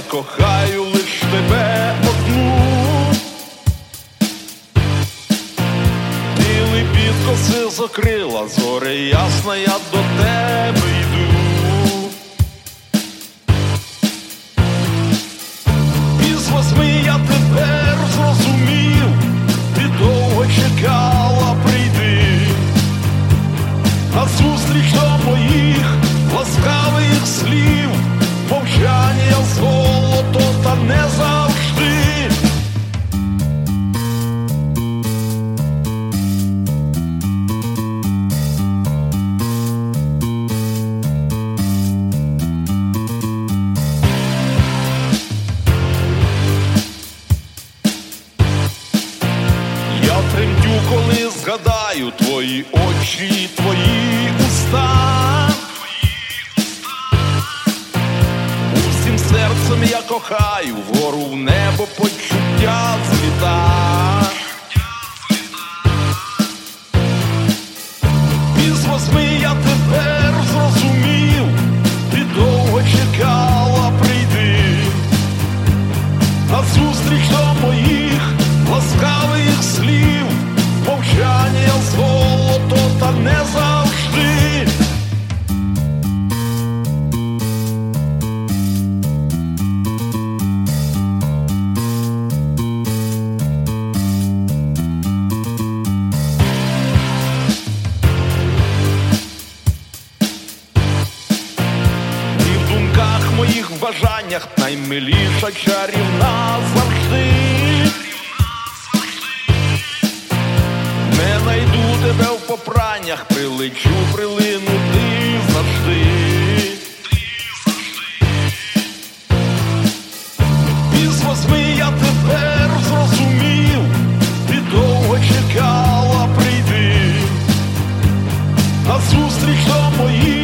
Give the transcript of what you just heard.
кохаю лиш тебе одну. Ти лебідь коси закрила, зоря ясна, я до тебе йду. Із восьми я тепер зрозумів, ти довго чекала, прийди. А зустріч до моїх ласкавих слів, мовчання золото, та не завжди. Я тремтю, коли згадаю твої очі, твої уста. Усім серцем я кохаю, вгору в небо почуття зліта. Із восьми я тепер зрозумів, ти довго чекала, прийди. А зустріч до моїх ласкавих слів, мовчання золото, та не завжди. Ти в думках моїх, в бажаннях наймиліша, чарівна завжди. Не найду тебе в попраннях, прилечу, прилину, ти завжди. Із восьми я тепер зрозумів, ти довго чекала, прийди. А зустріч до моїх